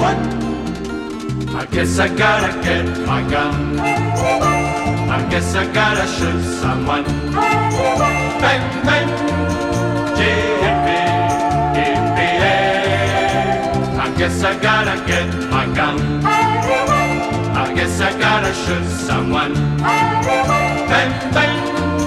I guess I gotta get my gun. I guess I gotta shoot someone. Bang, bang, yippee, yippee-yay. I guess I gotta get my gun. I guess I gotta shoot someone. Bang, bang.